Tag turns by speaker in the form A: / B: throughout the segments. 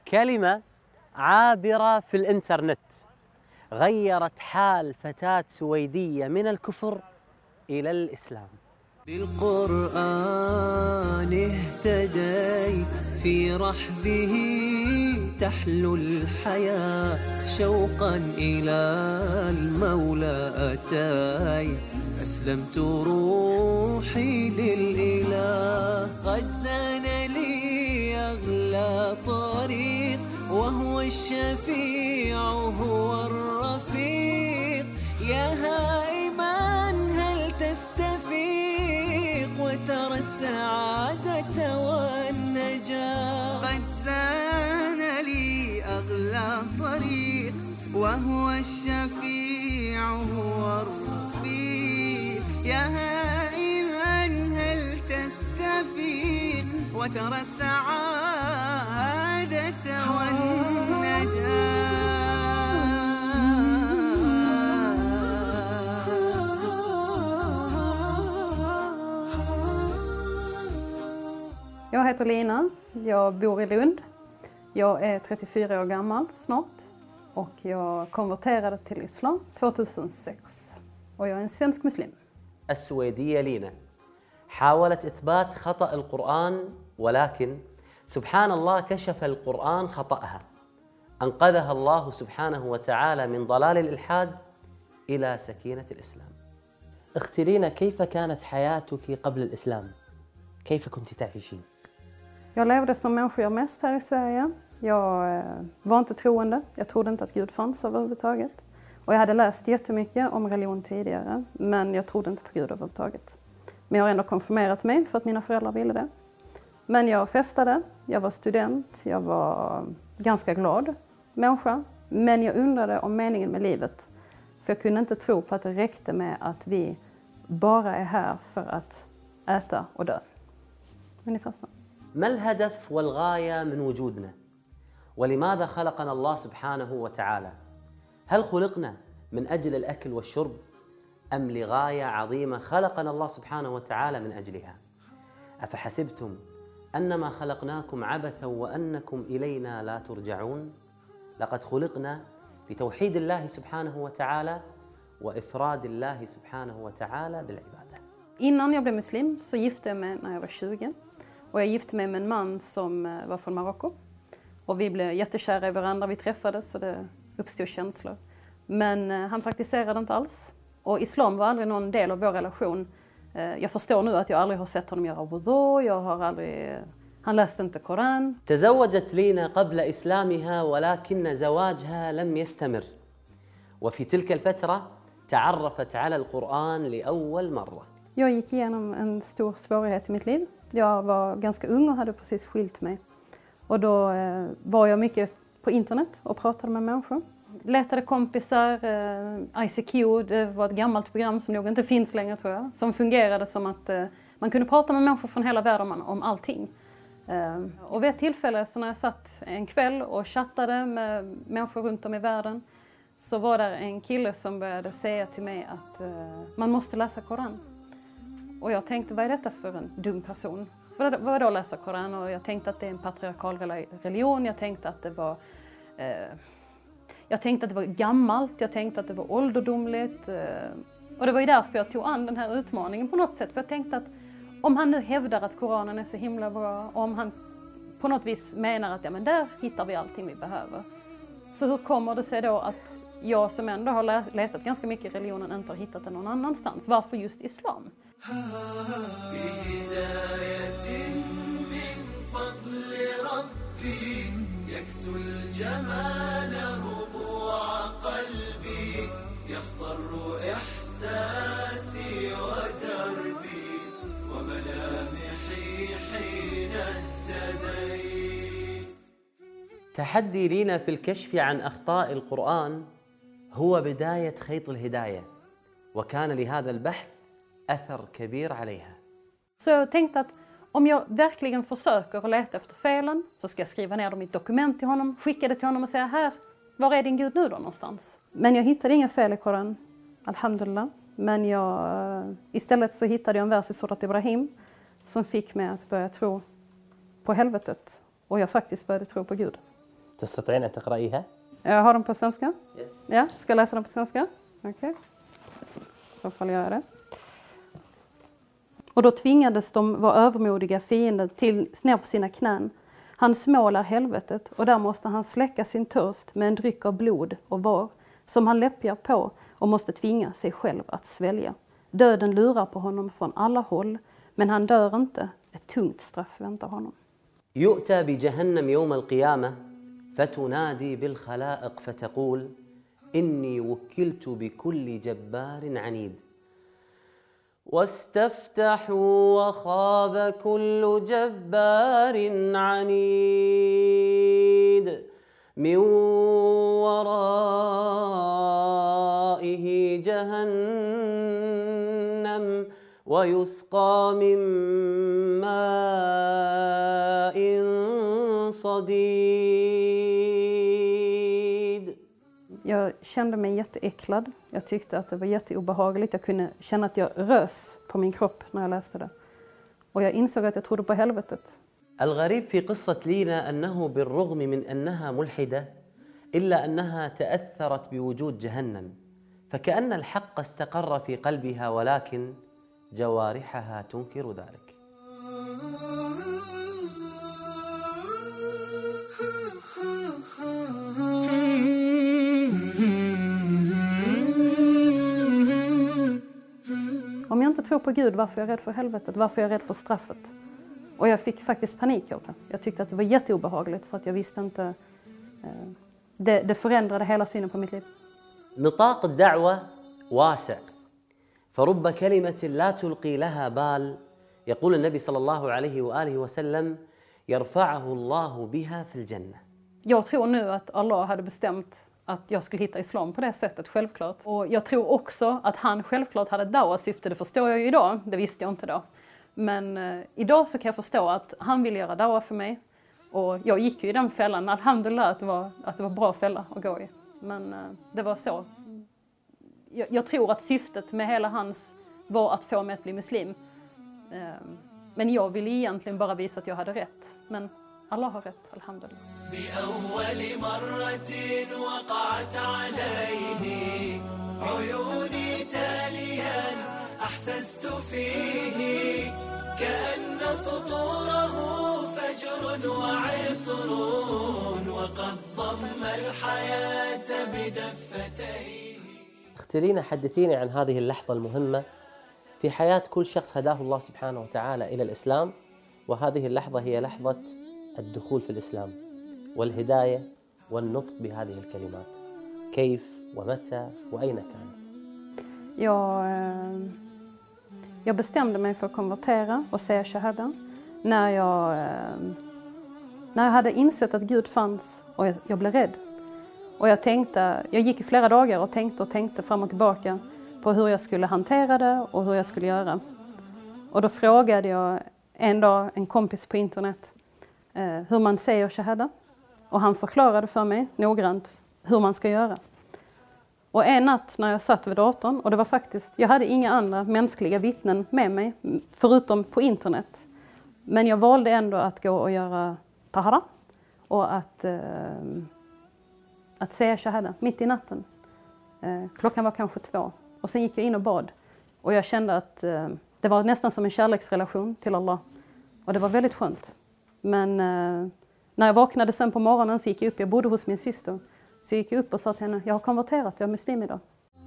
A: كلمة عابرة في الإنترنت غيرت حال فتاة سويدية من الكفر إلى الإسلام.
B: بالقرآن اهتديت في رحبه تحلو الحياة شوقا إلى المولى أتيت أسلمت روحي للإله قد زان لي أغلى طريق وهو الشفيع هو الرفيق يا هائما هل تستفيق وترى السعادة والنجاة قد زان لي أغلى طريق وهو الشفيع هو الرفيق يا هائما هل تستفيق وترى السعادة والنجاة.
C: Jag heter Lina, jag bor i Lund. Jag är 34 år gammal snart och jag konverterade till islam 2006 och jag är en svensk muslim.
A: السويدية لينا حاولت إثبات خطأ القرآن ولكن سبحان الله كشف القرآن خطأها أنقذها الله سبحانه وتعالى من ضلال الإلحاد إلى سكينة الإسلام. أختي لينا كيف كانت حياتك قبل الإسلام؟ كيف كنت تعيشين؟
C: Jag levde som människor gör mest här i Sverige. Jag var inte troende. Jag trodde inte att Gud fanns överhuvudtaget. Och jag hade läst jättemycket om religion tidigare. Men jag trodde inte på Gud överhuvudtaget. Men jag har ändå konfirmerat mig för att mina föräldrar ville det. Men jag festade. Jag var student. Jag var ganska glad människa. Men jag undrade om meningen med livet. För jag kunde inte tro på att det räckte med att vi bara är här för att äta och dö. Ungefär så.
A: ما الهدف والغاية من وجودنا؟ ولماذا خلقنا الله سبحانه وتعالى؟ هل خلقنا من أجل الأكل والشرب أم لغاية عظيمة خلقنا الله سبحانه وتعالى من أجلها؟ أفحسبتم أنما خلقناكم عبثا وأنكم إلينا لا ترجعون؟ لقد خلقنا لتوحيد الله سبحانه وتعالى وإفراد الله سبحانه وتعالى بالعبادة.
C: Innan jag blev muslim så gifte jag mig när jag var 20. Och jag gifte mig med en man som var från Marocko. Och vi blev jättekära i varandra. Vi träffades och det uppstod känslor. Men han praktiserade inte alls. Och islam var aldrig någon del av vår relation. Jag förstår nu att jag aldrig har sett honom göra wudu. Han läste inte Koran.
A: تزوجت لينا قبل إسلامها ولكن زواجها لم يستمر. وفي تلك الفترة تعرفت على القرآن لأول مرة.
C: Jag gick igenom en stor svårighet i mitt liv. Jag var ganska ung och hade precis skilt mig. Och då var jag mycket på internet och pratade med människor. Letade kompisar, ICQ, det var ett gammalt program som nog inte finns längre tror jag. Som fungerade som att man kunde prata med människor från hela världen om allting. Och vid ett tillfälle så när jag satt en kväll och chattade med människor runt om i världen. Så var där en kille som började säga till mig att man måste läsa Koran. Och jag tänkte, vad är detta för en dum person? Vad då läsa Koran? Och jag tänkte att det är en patriarkal religion. Jag tänkte att det var gammalt. Jag tänkte att det var ålderdomligt. Och det var ju därför jag tog an den här utmaningen på något sätt. För jag tänkte att om han nu hävdar att Koranen är så himla bra. Och om han på något vis menar att ja, men där hittar vi allting vi behöver. Så hur kommer det sig då att jag som ändå har letat ganska mycket i religionen inte har hittat den någon annanstans? Varför just islam?
A: تحدي لينا في الكشف عن أخطاء القرآن هو بداية خيط الهداية وكان لهذا البحث أثر كبير عليها.
C: Så jag tänkte att om jag verkligen försöker att leta efter felen så ska jag skriva ner dem i ett dokument till honom, skicka det till honom och säga här, var är din Gud nu då någonstans? Men jag hittade inga fel i Koran, alhamdulillah. Men istället så hittade jag en vers i Surat Ibrahim som fick mig att börja tro på helvetet. Och jag faktiskt började tro på Gud.
D: تستطيعين أن تقرأيها؟
C: Jag har dem på svenska.
A: Yes.
C: Ja, ska jag läsa dem på svenska? Okej. Så får jag göra det. Och då tvingades de vara övermodiga fiender till ner på sina knän. Han smålar helvetet och där måste han släcka sin törst med en dryck av blod och var som han läppjar på och måste tvinga sig själv att svälja. Döden lurar på honom från alla håll, men han dör inte. Ett tungt straff väntar honom.
A: يؤتى بجهنم يوم القيامة فتنادي بالخلائق فتقول إني وكلت بكل جبار عنيد واستفتحوا وخاب كل جبار عنيد من ورائه جهنم ويسقى من ماء صديد.
C: Jag kände mig jätteäcklad. Jag tyckte att det var jätteobehagligt. Jag kunde känna att jag rös på min kropp när jag läste det. Och jag insåg att jag trodde på helvetet.
A: الغريب في قصة لينا أنه بالرغم من أنها ملحدة إلا أنها تأثرت بوجود جهنم فكأن الحق استقر في قلبها ولكن جوارحها تنكر ذلك.
C: Om jag inte tror på Gud, varför är jag rädd för helvetet? Varför är jag rädd för straffet? Och jag fick faktiskt panik av det. Jag tyckte att det var jätteobehagligt för att jag visste inte... Det förändrade hela synen på mitt liv.
A: نطاق الدعوة واسع فرب كلمة لا تلقي لها بال يقول النبي صلى الله عليه وآله وسلم يرفعه الله بها في الجنة.
C: Jag tror nu att Allah hade bestämt att jag skulle hitta islam på det sättet, självklart. Och jag tror också att han självklart hade dawa-syfte, det förstår jag ju idag, det visste jag inte då. Men idag så kan jag förstå att han ville göra dawa för mig. Och jag gick ju i den fällan, alhamdulillah att det var bra fälla att gå i. Men det var så. Jag tror att syftet med hela hans var att få mig att bli muslim. Men jag ville egentligen bara visa att jag hade rätt. Men Allah har rätt, alhamdulillah.
B: بأول مرة وقعت عليه عيوني تاليا أحسست فيه كأن سطوره فجر وعطر وقد ضم الحياة بدفتيه.
D: اختي لينا، حدثيني عن هذه اللحظة المهمة في حياة كل شخص هداه الله سبحانه وتعالى إلى الإسلام، وهذه اللحظة هي لحظة الدخول في الإسلام والهداية والنطق بهذه الكلمات. كيف ومتى وأين كانت؟
C: Jag bestämde mig för att konvertera och säga shahada när jag hade insett att Gud fanns och jag blev rädd. Och jag gick i flera dagar och tänkte fram och tillbaka på hur jag skulle hantera det och hur jag skulle göra. Och då frågade jag en dag en kompis på internet hur man säger shahada. Och han förklarade för mig noggrant hur man ska göra. Och en natt när jag satt vid datorn, och det var faktiskt, jag hade inga andra mänskliga vittnen med mig, förutom på internet. Men jag valde ändå att gå och göra tahara och att säga shahada mitt i natten. Klockan var kanske 2. Och sen gick jag in och bad. Och jag kände att det var nästan som en kärleksrelation till Allah. Och det var väldigt skönt. Men när jag vaknade sen på morgonen så gick jag upp, jag bodde hos min syster. Så jag gick upp och sa till henne, jag har konverterat, jag är muslim idag.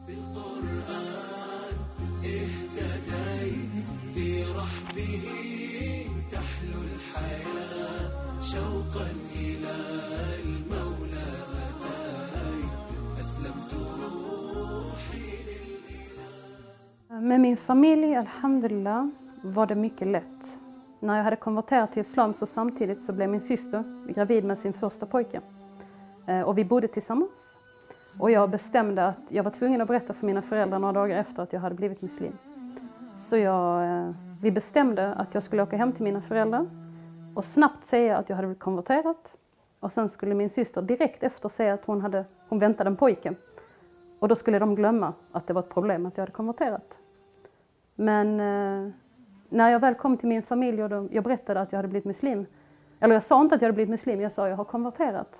C: Med min familj, alhamdulillah, var det mycket lätt. När jag hade konverterat till islam så samtidigt så blev min syster gravid med sin första pojke. Och vi bodde tillsammans. Och jag bestämde att jag var tvungen att berätta för mina föräldrar några dagar efter att jag hade blivit muslim. Så vi bestämde att jag skulle åka hem till mina föräldrar och snabbt säga att jag hade blivit konverterat. Och sen skulle min syster direkt efter säga att hon väntade en pojke. Och då skulle de glömma att det var ett problem att jag hade konverterat. Men när jag väl kom till min familj och jag berättade att jag hade blivit muslim. Eller jag sa inte att jag hade blivit muslim, jag sa att jag har konverterat.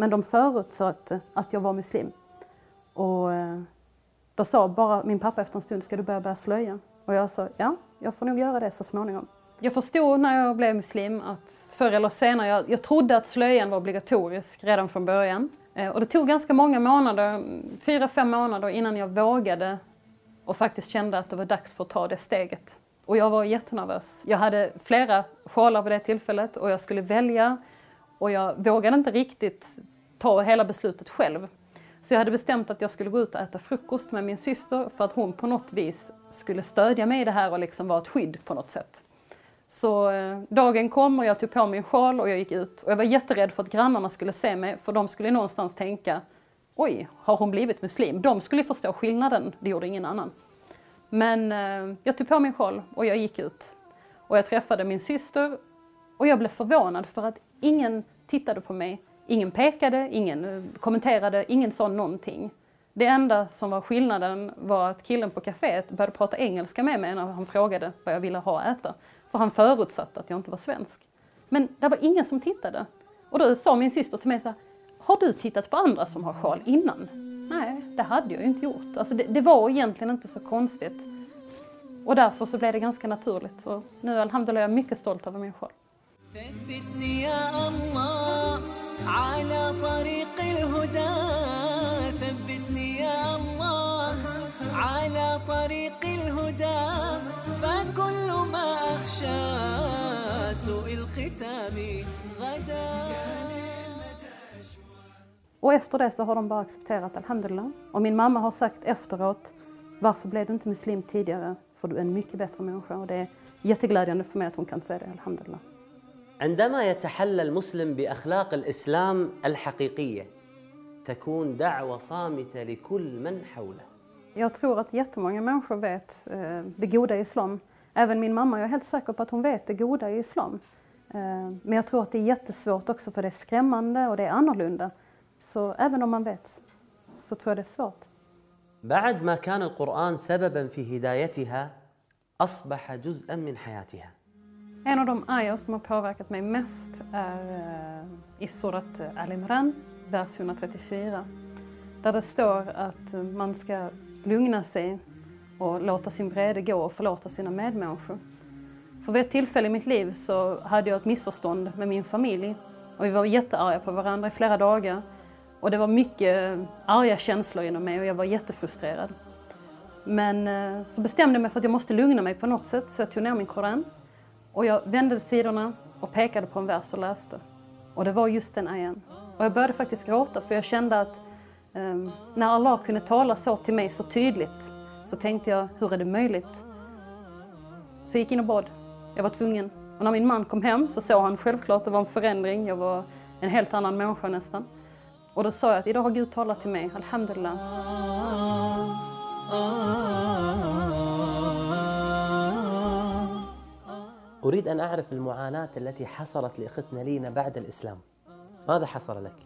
C: Men de förutsatte att jag var muslim. Och då sa bara min pappa efter en stund, ska du börja slöja? Och jag sa, ja, jag får nog göra det så småningom. Jag förstod när jag blev muslim att förr eller senare, jag trodde att slöjan var obligatorisk redan från början. Och det tog ganska många månader, 4-5 månader innan jag vågade och faktiskt kände att det var dags för att ta det steget. Och jag var jättenervös. Jag hade flera sjalar vid det tillfället och jag skulle välja. Och jag vågade inte riktigt ta hela beslutet själv. Så jag hade bestämt att jag skulle gå ut och äta frukost med min syster för att hon på något vis skulle stödja mig i det här och liksom vara ett skydd på något sätt. Så dagen kom och jag tog på mig en sjal och jag gick ut. Och jag var jätterädd för att grannarna skulle se mig, för de skulle någonstans tänka, oj, har hon blivit muslim? De skulle förstå skillnaden, det gjorde ingen annan. Men jag tog på mig en sjal och jag gick ut. Och jag träffade min syster och jag blev förvånad för att ingen tittade på mig. Ingen pekade, ingen kommenterade, ingen sa någonting. Det enda som var skillnaden var att killen på kaféet började prata engelska med mig när han frågade vad jag ville ha att äta. För han förutsatte att jag inte var svensk. Men det var ingen som tittade. Och då sa min syster till mig så här, har du tittat på andra som har sjal innan? Nej, det hade jag ju inte gjort. Alltså det var egentligen inte så konstigt. Och därför så blev det ganska naturligt. Och nu alhamdulillah är jag mycket stolt över min sjal.
B: ثبتني يا الله على طريق الهدى ثبتني يا الله على طريق الهدى فكل ما أخشى سوء الختام غدا.
C: Och efter det så har de bara accepterat alhamdulillah. Och min mamma har sagt efteråt, varför blev du inte muslim tidigare? För du är en mycket bättre människa. Och det är jätteglädjande för mig att hon kan säga det, alhamdulillah.
A: عندما يتحلى المسلم بأخلاق الإسلام الحقيقية تكون دعوة صامتة لكل من حوله.
C: Jag tror att jättemånga människor vet det goda i islam. Även min mamma, jag är helt säker på att hon vet det goda i islam. Men jag tror att det är jättesvårt också, för det är skrämmande och det är annorlunda. Så även om man vet så tror jag det är svårt.
A: بعد ما كان القرآن سببا في هدايتها أصبح جزءا من حياتها.
C: En av de ayor som har påverkat mig mest är i surat Al-Imran, vers 134. Där det står att man ska lugna sig och låta sin vrede gå och förlåta sina medmänniskor. För vid ett tillfälle i mitt liv så hade jag ett missförstånd med min familj. Och vi var jättearga på varandra i flera dagar. Och det var mycket arga känslor inom mig och jag var jättefrustrerad. Men så bestämde jag mig för att jag måste lugna mig på något sätt, så jag tog ner min Koran. Och jag vände sidorna och pekade på en vers och läste. Och det var just den ayan. Och jag började faktiskt gråta, för jag kände att när Allah kunde tala så till mig så tydligt, så tänkte jag, hur är det möjligt? Så jag gick in och bad. Jag var tvungen. Och när min man kom hem så såg han självklart att det var en förändring. Jag var en helt annan människa nästan. Och då sa jag att idag har Gud talat till mig, alhamdulillah.
D: أريد أن أعرف المعاناة التي حصلت لأختنا لينا بعد الإسلام. ماذا حصل لك؟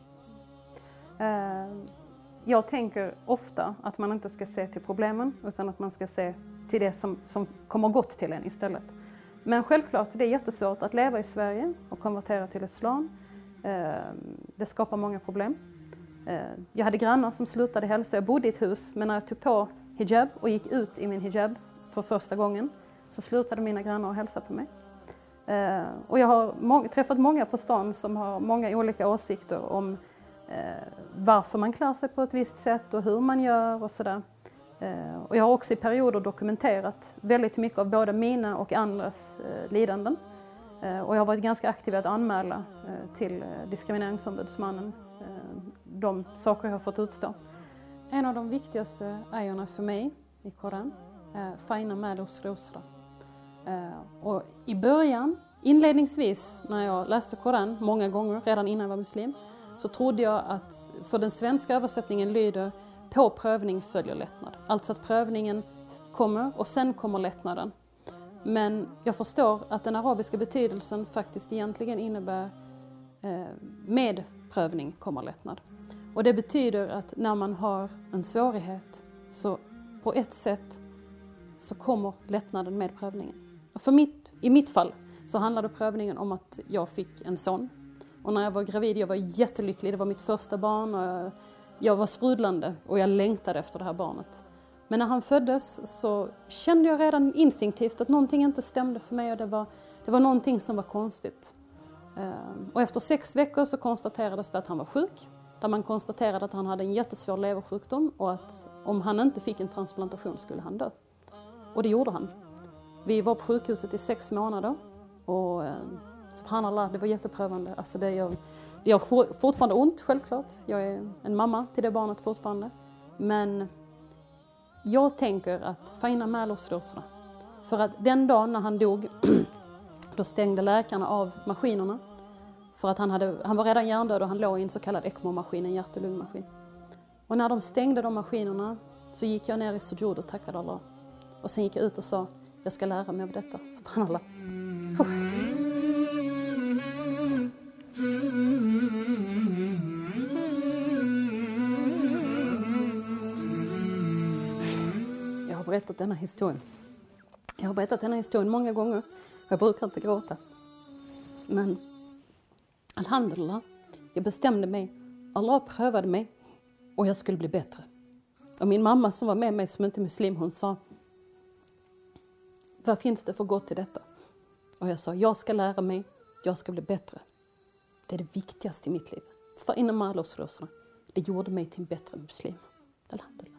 C: Jag tänker ofta att man inte ska se till problemen, utan att man ska se till det som kommer gott till en istället. Men självklart, det är jättesvårt att leva i Sverige och konvertera till islam. Det skapar många problem. Jag hade grannar som slutade hälsa. Jag bodde i ett hus, men när jag tog på hijab och gick ut i min hijab för första gången så slutade mina grannar att hälsa på mig. Och jag har träffat många på stan som har många olika åsikter om varför man klär sig på ett visst sätt och hur man gör och sådär. Och jag har också i perioder dokumenterat väldigt mycket av både mina och andras lidanden. Och jag har varit ganska aktiv att anmäla till diskrimineringsombudsmannen de saker jag har fått utstå. En av de viktigaste ayarna för mig i Koran är Faina mal usra usra. Och i början, inledningsvis när jag läste Koran många gånger redan innan jag var muslim, så trodde jag att, för den svenska översättningen lyder, på prövning följer lättnad. Alltså att prövningen kommer och sen kommer lättnaden. Men jag förstår att den arabiska betydelsen faktiskt egentligen innebär med prövning kommer lättnad. Och det betyder att när man har en svårighet så på ett sätt så kommer lättnaden med prövningen. Och i mitt fall så handlade prövningen om att jag fick en son. Och när jag var gravid, jag var jättelycklig. Det var mitt första barn och jag var sprudlande och jag längtade efter det här barnet. Men när han föddes så kände jag redan instinktivt att någonting inte stämde för mig och det var någonting som var konstigt. Och efter 6 veckor så konstaterades det att han var sjuk. Där man konstaterade att han hade en jättesvår leversjukdom och att om han inte fick en transplantation skulle han dö. Och det gjorde han. Vi var på sjukhuset i 6 månader och subhanallah, det var jätteprövande. Alltså det gör fortfarande ont, självklart. Jag är en mamma till det barnet fortfarande. Men jag tänker att fina mälosrosra. För att den dagen när han dog, då stängde läkarna av maskinerna. För att han var redan hjärndöd och han låg i en så kallad ECMO-maskin, en hjärt- och lungmaskin. Och när de stängde de maskinerna så gick jag ner i sujud och tackade Allah. Och sen gick jag ut och sa, jag ska lära mig av detta. Subhanallah. Jag har berättat denna historien många gånger. Jag brukar inte gråta. Men alhamdulillah, jag bestämde mig. Allah prövade mig och jag skulle bli bättre. Och min mamma som var med mig som inte är muslim, hon sa, vad finns det för gott i detta? Och jag sa, jag ska lära mig, jag ska bli bättre. Det är det viktigaste i mitt liv. För inom mälosrosra, det gjorde mig till en bättre muslim. Alhamdulillah.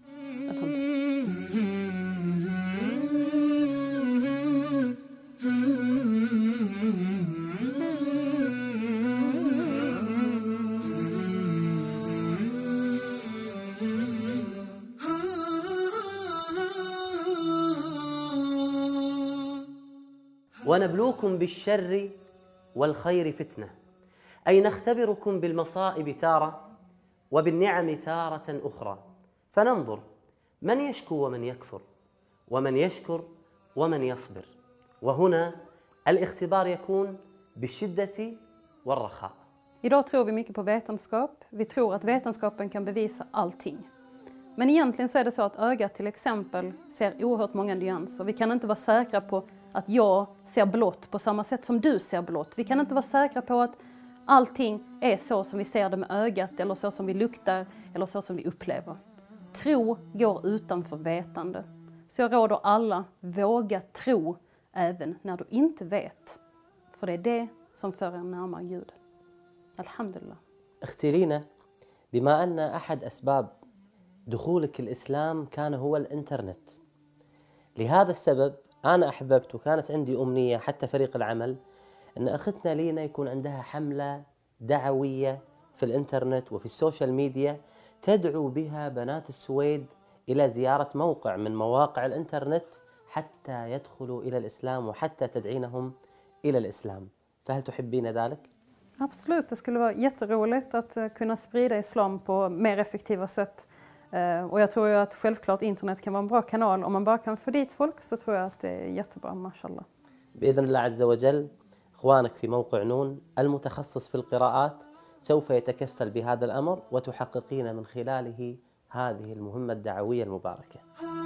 A: ونبلوكم بالشر والخير فتنة، أي نختبركم بالمصائب تارة وبالنعم تارة أخرى، فننظر من يشكو ومن يكفر، ومن يشكر ومن يصبر. وهنا الاختبار يكون بالشدة والرخاء.
C: Idag tror vi mycket på vetenskap. Vi tror att vetenskapen kan bevisa allting. Men egentligen så är det så att ögat till exempel ser oerhört många nyanser. Vi kan inte vara säkra på att jag ser blått på samma sätt som du ser blått. Vi kan inte vara säkra på att allting är så som vi ser det med ögat eller så som vi luktar eller så som vi upplever. Tro går utanför vetande. Så jag råder alla, våga tro även när du inte vet. För det är det som för en närmare Gud. Alhamdulillah.
D: اختي لينا، بما أن أحد أسباب دخولك الإسلام كان هو الإنترنت، لهذا السبب أنا أحببت وكانت عندي أمنية حتى فريق العمل أن أختنا لينا يكون عندها حملة دعوية في الإنترنت وفي السوشيال ميديا تدعو بها بنات السويد إلى زيارة موقع من مواقع الإنترنت حتى يدخلوا إلى الإسلام وحتى تدعينهم إلى الإسلام. فهل تحبين ذلك؟
C: Absolut, det skulle vara jätteroligt att kunna sprida islam på mer effektiva sätt. Och jag tror ju att självklart internet kan vara en bra kanal. Om man bara kan få dit folk så tror jag att det är jättebra, mashallah.
D: بإذن الله عز وجل إخوانك في موقع نون المتخصص في القراءات سوف يتكفل بهذا الأمر وتحققين من خلاله هذه المهمة الدعوية المباركة.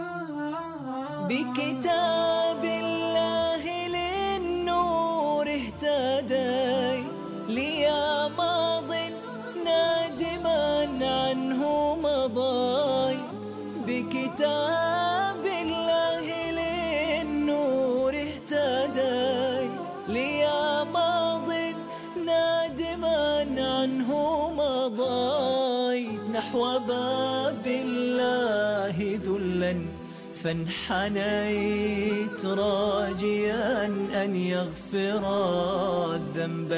B: بكتاب الله للنور اهتديت ليا ماض نادما عنه مضيت. بكتاب الله للنور اهتديت ليا ماض نادما عنه مضيت. نحو باب الله ذلا فانحنيت راجيا أن يغفر الذنب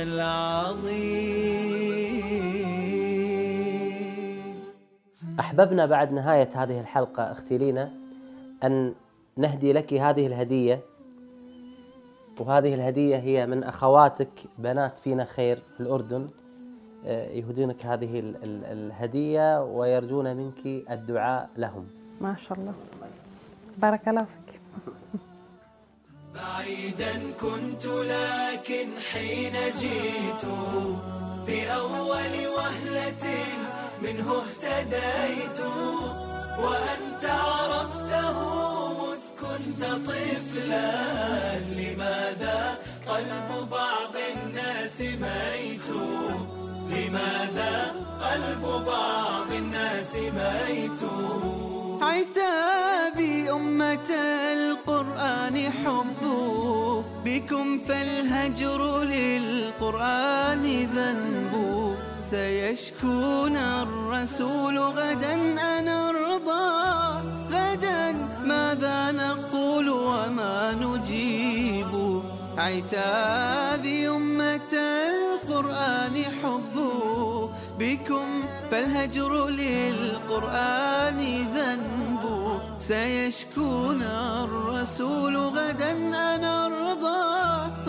B: العظيم.
D: أحببنا بعد نهاية هذه الحلقة أختي لينا أن نهدي لك هذه الهدية، وهذه الهدية هي من أخواتك بنات فينا خير في الأردن، يهدونك هذه الهدية ويرجون منك الدعاء لهم.
C: ما شاء الله. بارك الله فيك.
B: بعيدا كنت لكن حين جئت بأول وهلة منه اهتديت. وأنت عرفته مذ كنت طفلا. لماذا قلب بعض الناس ميت؟ لماذا قلب بعض الناس ميت؟
E: عتابي أمة القرآن حب بكم، فالهجر للقرآن ذنب. سيشكون الرسول غدا أنرضى، غدا ماذا نقول وما نجيب؟ عتابي أمة القرآن حب بكم، فالهجر للقرآن ذنب. سيشكون الرسول غدا أنرضى،